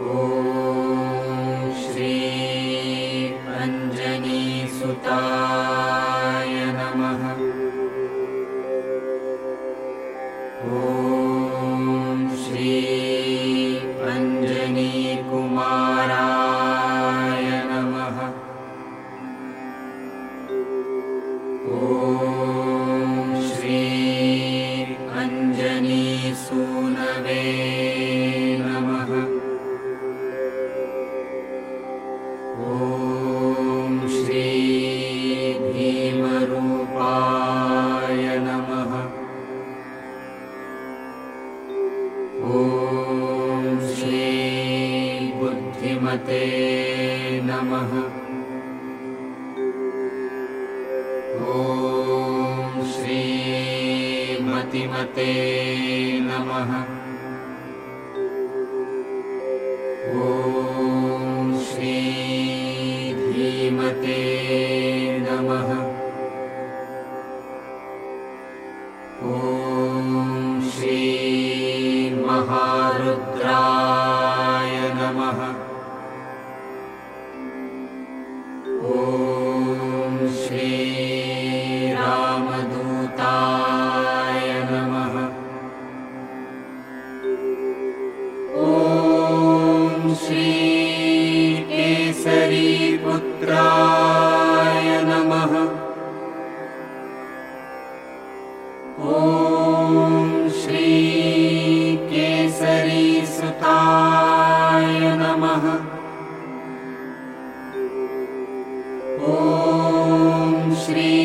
ॐ श्री अञ्जनीसुताय नमः। ॐ श्री अञ्जनीकुमाराय नमः। ॐ श्री अञ्जनीसूनवे नमः। ॐ श्री भीमरूपाय नमः। ॐ श्री बुद्धिमते नमः। ॐ श्री मतिमते नमः। ॐ श्री धीमते नमः। ॐ श्री महारुद्राय नमः। ॐ श्री रामदूताय नमः। ॐ श्री केसरीपुत्राय नमः। ॐ श्री केसरीसुताय नमः। ॐ श्री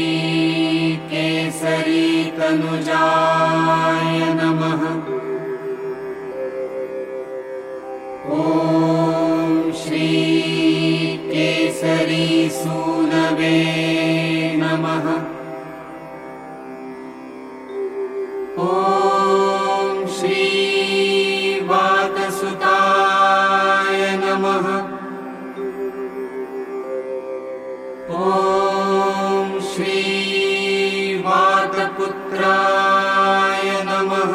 केसरीतनुजाय नमः। ॐ श्री केसरीसूनवे नमः। ॐ श्री वातसुताय नमः। ॐ श्री वातपुत्राय नमः।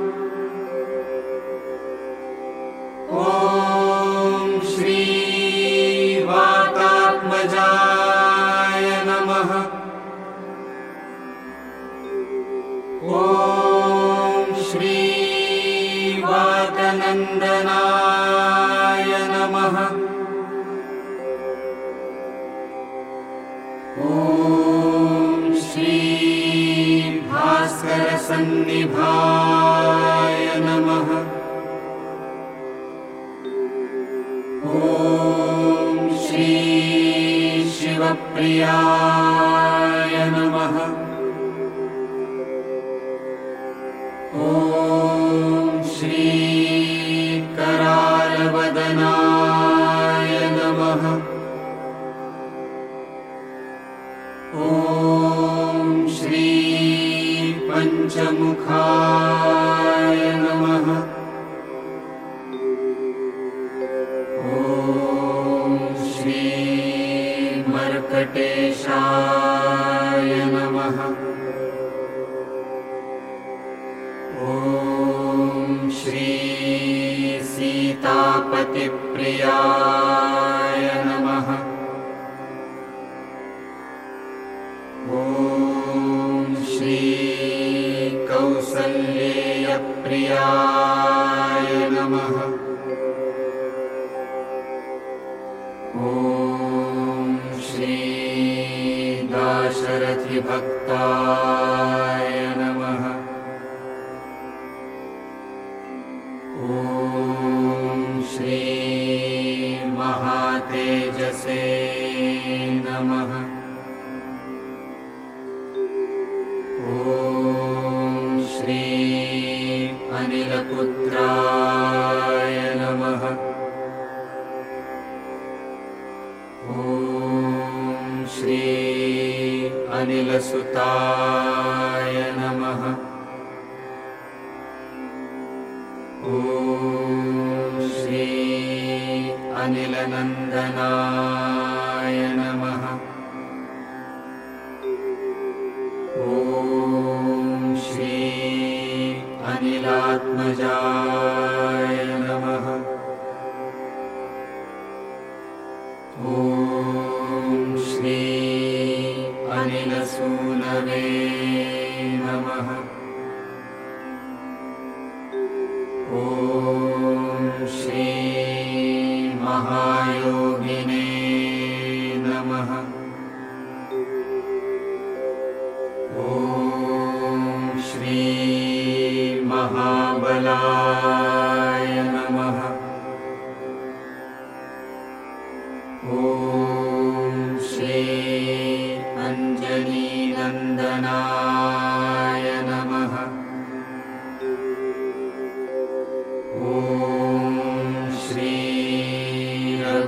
ॐ श्री वातात्मजाय नमः। ॐ श्री वातनन्दनाय नमः। ॐ श्री भास्करसन्निभाय नमः। ॐ श्री शिवप्रियाय नमः। ॐ श्री करालवदनाय नमः। ॐ श्री पञ्चमुखाय नमः। ॐ श्री मर्कटेशाय नमः। ॐ श्री सीतापतिप्रियाय नमः। ॐ श्री कौसल्येयप्रियाय नमः। ॐ श्री दाशरथिभक्ताय नमः। ॐ श्री महातेजसे नमः। ॐ श्री अनिलपुत्राय नमः। ॐ श्री अनिलसुताय नमः। ॐ श्री अनिलनन्दनाय नमः। ॐ श्री अनिलात्मजाय नमः।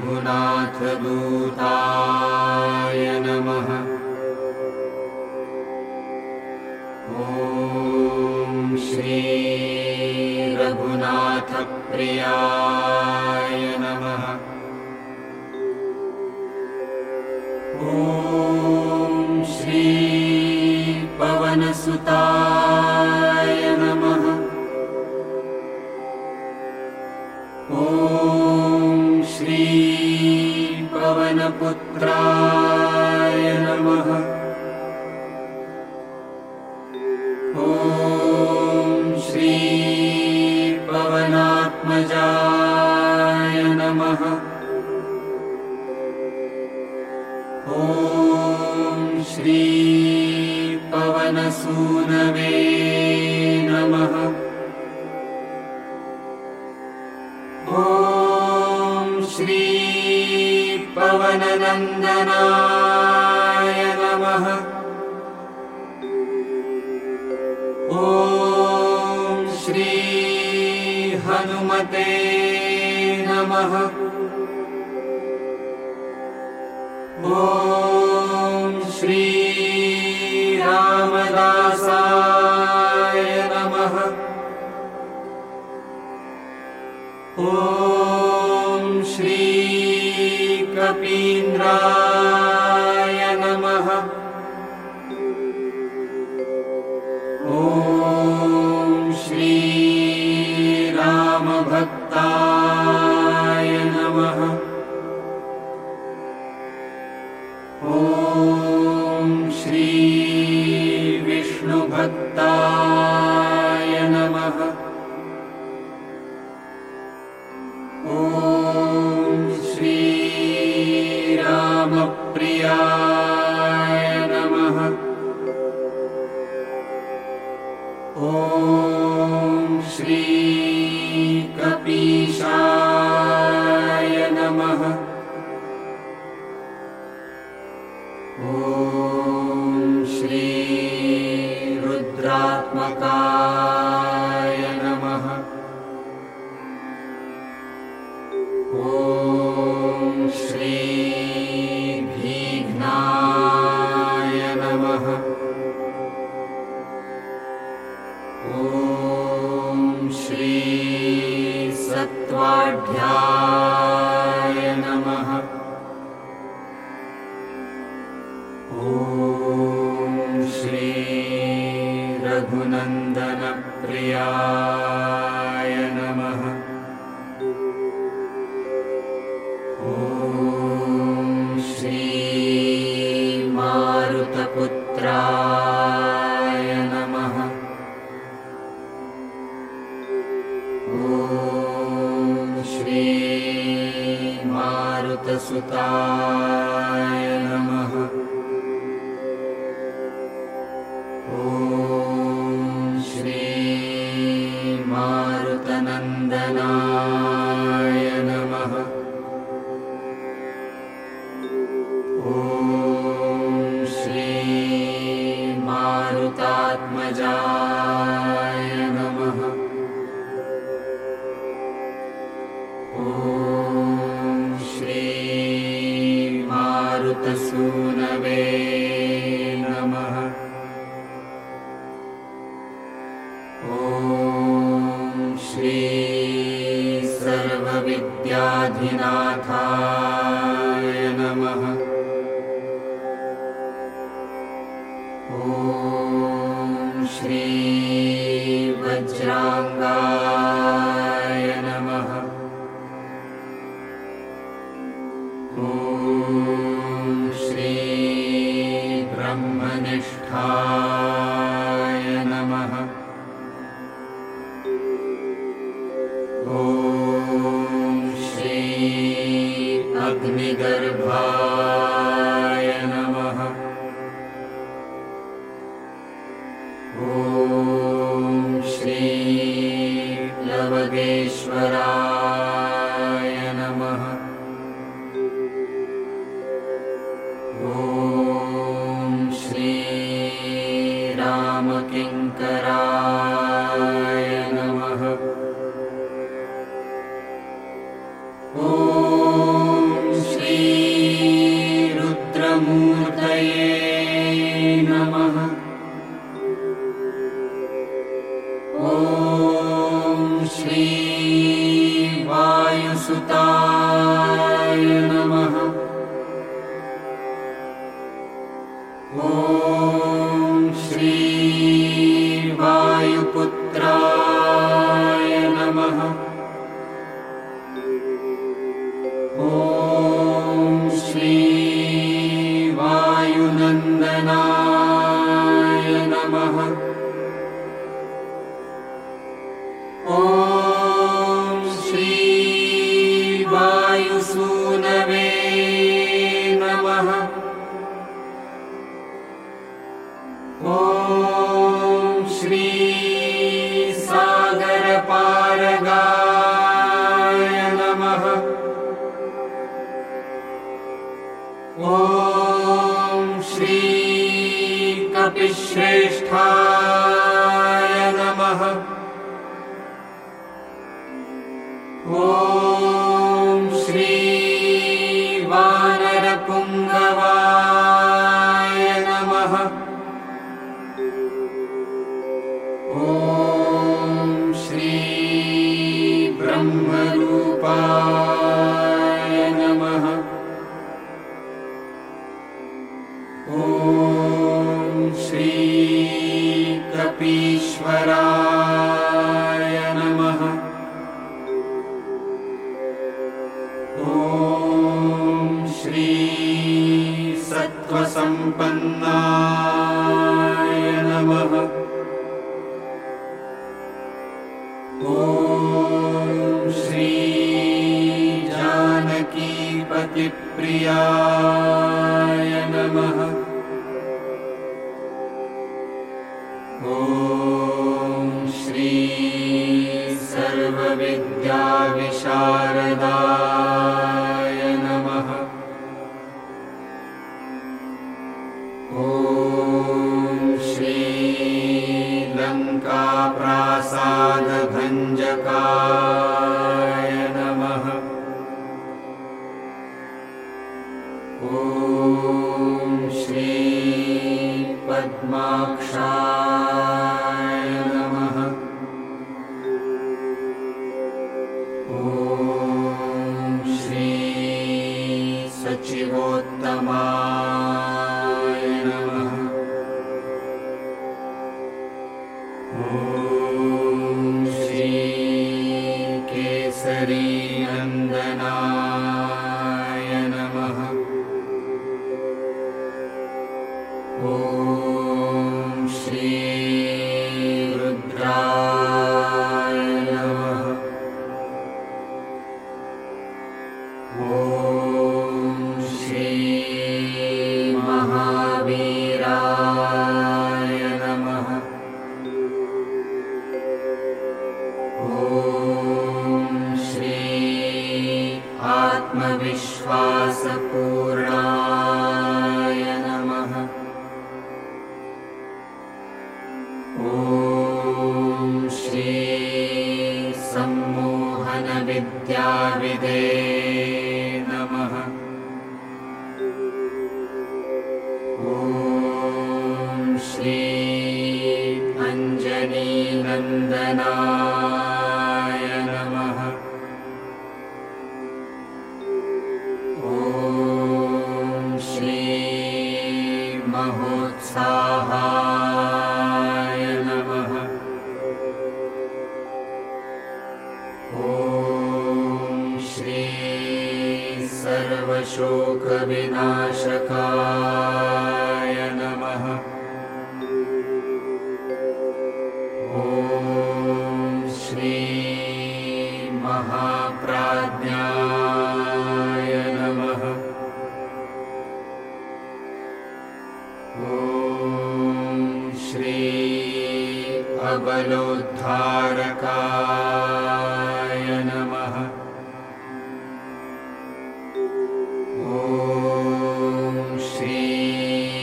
रघुनाथदूताय नमः। ॐ श्री रघुनाथप्रियाय नमः। ॐ श्री पवनसुताय नमः। ॐ श्री पवनपुत्राय नमः। ॐ श्री पवनात्मजाय नमः। ॐ श्री पवनसूनवे नमः। ॐ श्री पवननन्दनाय नमः। ॐ श्री हनुमते नमः। ॐ श्री रामदासाय नमः। ॐ श्री कपीन्द्राय नमः। ॐ श्री रामभक्ताय नमः। ॐ श्री विष्णुभक्ताय नमः। ॐ श्री रामप्रियाय नमः। ॐ श्री कपीशाय नमः। ॐ श्री रुद्रात्मकाय नमः। ॐ श्री भीघ्नाय नमः। ॐ श्री सत्त्वाढ्याय नमः। ॐ श्री रघुनन्दनप्रियाय नमः। ॐ श्री मारुतपुत्राय नमः। ॐ श्री मारुतसुताय नमः। ॐ श्री मारुतनन्दनाय नमः। ॐ श्री मारुतात्मजाय नमः। ॐ श्री मारुतसूनवे नमः। ॐ श्री सर्वविद्याधिनाथाय नमः। ॐ श्री वज्रांगाय नमः। ॐ श्री ब्रह्मनिष्ठाय नमः। ॐ श्री अग्निगर्भाय नमः। ॐ श्री लवगेश्वराय नमः। ॐ श्री रामकिङ्कराय नमः। ॐ वायुसुताय नमः। ॐ श्री वायुपुत्राय नमः। ॐ श्री वायुनन्दनाय नमः। ॐ श्री वायुसूनवे नमः। ॐ श्री सागरपारगाय नमः। ॐ श्री कपिश्रेष्ठाय नमः। ॐ श्री वानरपुङ्गवाय नमः। ॐ श्री ब्रह्मरूपाय नमः। ॐ श्री कपीश्वराय नमः। ॐ श्री सत्त्वसम्पन्नाय नमः। ॐ श्री जानकीपतिप्रियाय नमः। ॐ श्री सर्वविद्याविशारदाय नमः। ॐ श्री लङ्काप्रासादभञ्जकाय नमः। ॐ श्री पद्माक्षाय नमः। ॐ श्री सचिवोत्तमाय नमः। ॐ श्री केसरीनन्दनाय नमः। ॐ श्री रुद्राय नमः। ॐ श्री महावीराय नमः। ॐ श्री आत्मविश्वासपूर्णाय नमः। ॐ श्री सम्मोहनविद्याविदे नमः। ॐ श्री अञ्जनीनन्दनाय नमः। ॐ श्री महोत्साहाय नमः। ॐ श्री सर्वशोकविनाशकाय नमः। ॐ श्री महाप्राज्ञाय नमः। ॐ श्री अबलोद्धारकाय नमः। ॐ श्री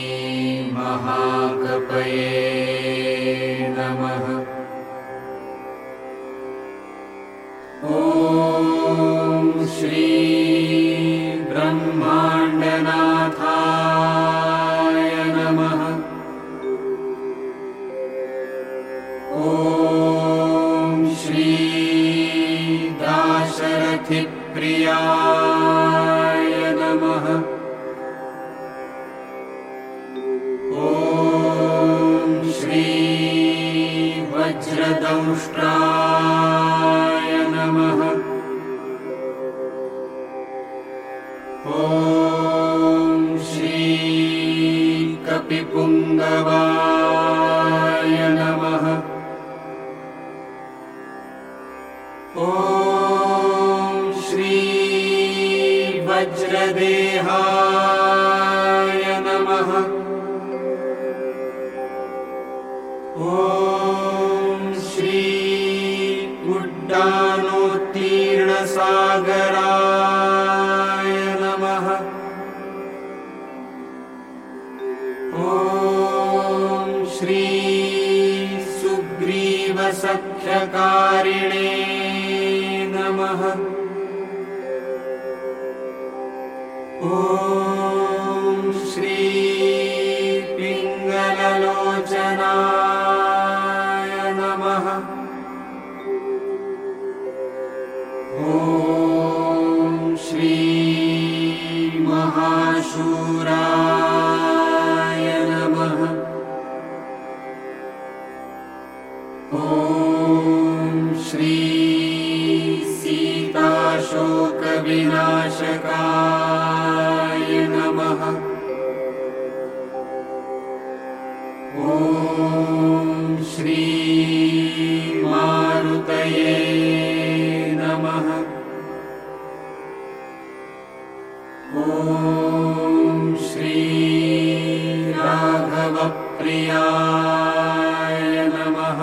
सिद्धिप्रियाय नमः। ॐ श्री वज्रदंष्ट्राय नमः। ॐ श्री कपिपुङ्गवाय नमः। ॐ श्री वज्रदेहाय नमः। ॐ श्री उड्डानोत्तीर्णसागराय नमः। ॐ श्री सुग्रीवसख्यकारिणे नमः। ॐ श्री पिङ्गललोचनाय नमः। ॐ श्री महाशूराय नमः। ॐ श्री सीताशोकविनाशकाय नमः। ॐ श्री मारुतये नमः। ॐ श्री राघवप्रियाय नमः।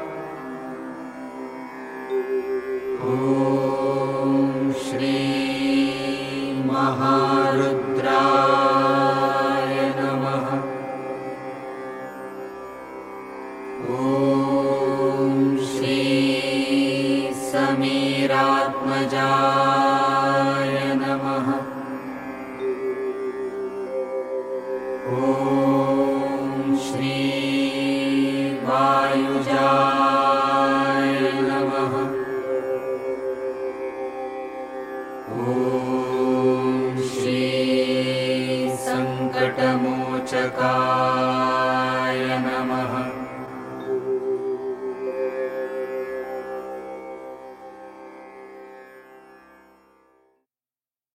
ॐ श्री महारुद्राय नमः। ॐ श्री समीरात्मजाय नमः। ॐ श्री वायुजाय नमः। ॐ श्री सङ्कटमोचकाय